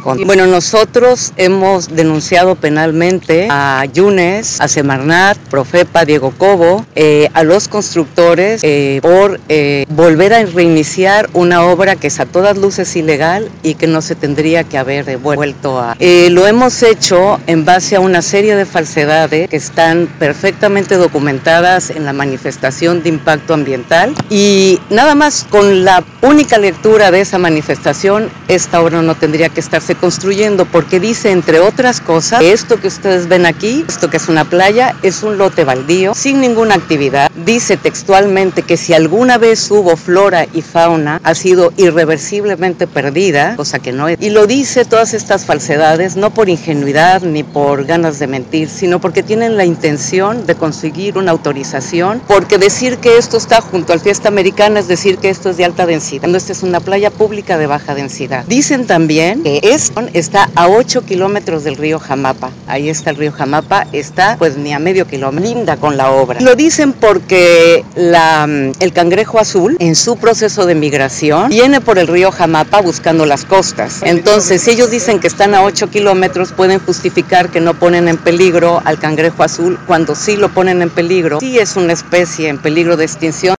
contra. Bueno, nosotros hemos denunciado penalmente a Yunes, a Semarnat, Profepa, Diego Cobo, a los constructores por volver a reiniciar una obra que es a todas luces ilegal y que no se tendría que haber devuelto a... Lo hemos hecho en base a una serie de falsedades que están perfectamente documentadas en la manifestación de impacto ambiental, y nada más con la única lectura de esa manifestación, esta obra no tendría que estarse construyendo, porque dice, entre otras cosas, que esto que ustedes ven aquí, esto que es una playa, es un lote baldío, sin ninguna actividad. Dice textualmente que si alguna vez hubo flora y fauna, ha sido irreversiblemente perdida, cosa que no es. Y lo dice todas estas falsedades, no por ingenuidad ni por ganas de mentir, sino porque tienen la intención de conseguir una autorización, porque decir que esto está junto al Fiesta Americana es decir que esto es de alta densidad, cuando esta es una playa pública de baja densidad. Dicen también que esto está a 8 kilómetros del río Jamapa. Ahí está el río Jamapa, está pues ni a medio kilómetro, linda con la obra. Lo dicen porque el cangrejo azul, en su proceso de migración, viene por el río Jamapa buscando las costas. Entonces, si ellos dicen que están a 8 kilómetros, pueden justificar que no ponen en peligro al cangrejo azul, cuando sí lo ponen en peligro. Sí es una especie en peligro de extinción.